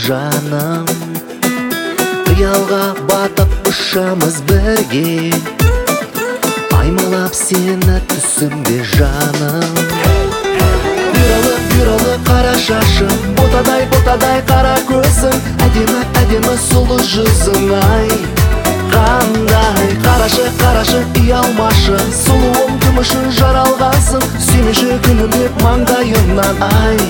жаным, қиялға батып ұшамыз бірге, аймалап сені түсімде жаным. Бюралы қара шашым, ботадай қара көзің, әдемі сұлу жүзің, ай қандай. Қарашы ұялмашы, сұлуым күмішін жаралғансың, сүймеші күнім деп маңдайымнан, ай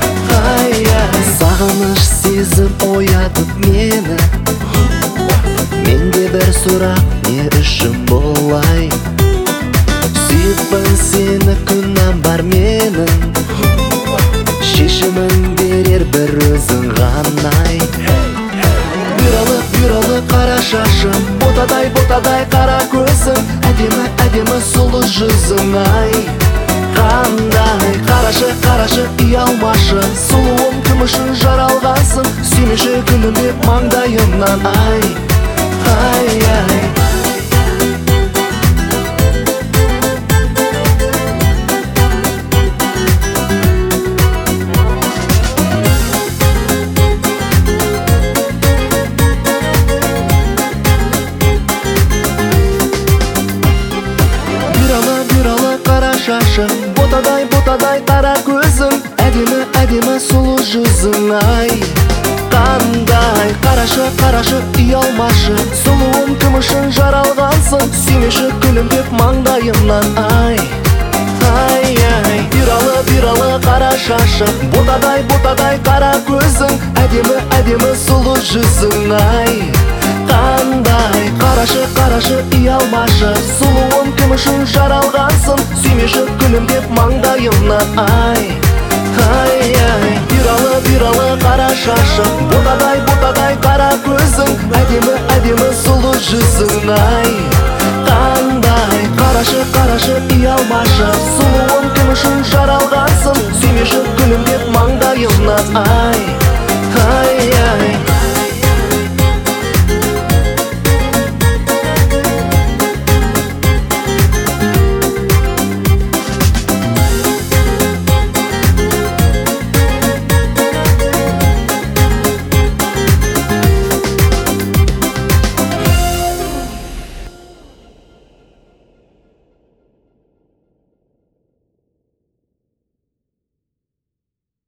сағыныш сезім оятып мені, менде бір сұрақ, не үшін болай? Сүйіппін сені, күнәм бар менің, шешімін берер бір өзің ғана. Бюралы қара шашым, ботадай қара көзің, әдемі сұлу жүзің, ай қандай. Қарашы ұялмашы, сұлуым күмішін жаралғансың, сүймеші күнім деп маңдайымнан, ай Бюралы қара шашым, ботадай қара көзің, әдемі сұлу жүзің, ай қандай. Қарашы ұялмашы, сұлуым күмішін жаралғансың, сүймеші күнім деп маңдайымнан, ай Бюралы қара шашым, ботадай қара көзің, әдемі сұлу жүзің, ай қандай. Қарашы ұялмашы, сұлуым күмішін жаралғансың, сүймеші күнім деп маңдайымнан, ай Бюралы қара шашым, ботадай қара көзің, әдемі сұлу жүзің, ай қандай. Қарашы ұялмашы,